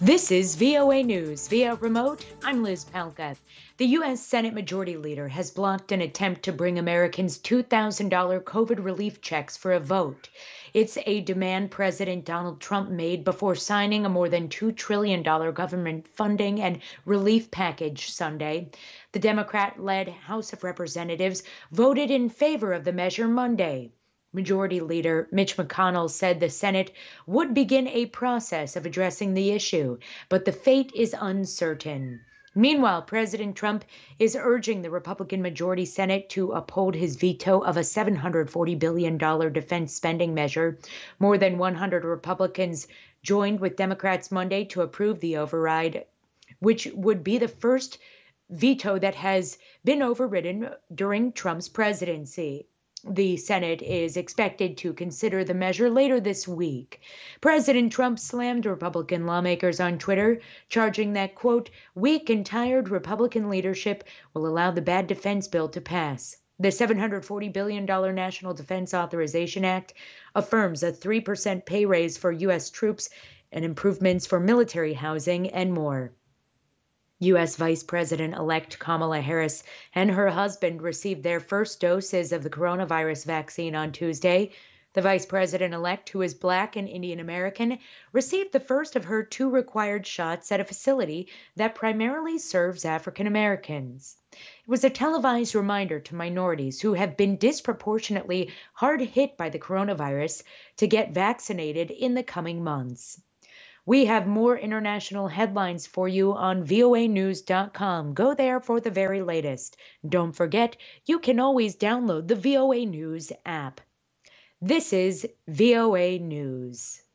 This is VOA News. Via remote, I'm Liz Palka. The U.S. Senate Majority Leader has blocked an attempt to bring Americans $2,000 COVID relief checks for a vote. It's a demand President Donald Trump made before signing a more than $2 trillion government funding and relief package Sunday. The Democrat-led House of Representatives voted in favor of the measure Monday. Majority Leader Mitch McConnell said the Senate would begin a process of addressing the issue, but the fate is uncertain. Meanwhile, President Trump is urging the Republican majority Senate to uphold his veto of a $740 billion defense spending measure. More than 100 Republicans joined with Democrats Monday to approve the override, which would be the first veto that has been overridden during Trump's presidency. The Senate is expected to consider the measure later this week. President Trump slammed Republican lawmakers on Twitter, charging that, quote, weak and tired Republican leadership will allow the bad defense bill to pass. The $740 billion National Defense Authorization Act affirms a 3% pay raise for U.S. troops and improvements for military housing and more. U.S. Vice President-elect Kamala Harris and her husband received their first doses of the coronavirus vaccine on Tuesday. The Vice President-elect, who is Black and Indian American, received the first of her 2 required shots at a facility that primarily serves African Americans. It was a televised reminder to minorities who have been disproportionately hard hit by the coronavirus to get vaccinated in the coming months. We have more international headlines for you on voanews.com. Go there for the very latest. Don't forget, you can always download the VOA News app. This is VOA News.